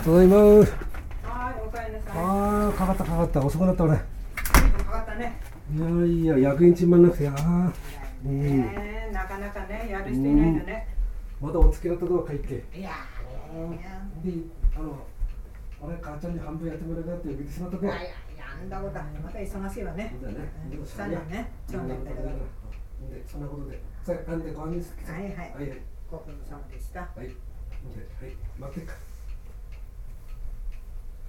ただいま。 はい、おかえりなさい。 ああ、かかったかかった、遅くなった俺。 かかったね。 いや、役員ちんまんなくて、なかなかね、やる人いないのね。まだお付き合ったとは書いて。で、俺、母ちゃんに半分やってもらえなって呼び出しまったと。 やんだことだ。また忙しいわね。 そうだね。 そうだね。長男だから。 そんなことで。さあ、で、ご飯にす。 はいはい。 はい。 ご苦労様でした。 はい。待ってっか。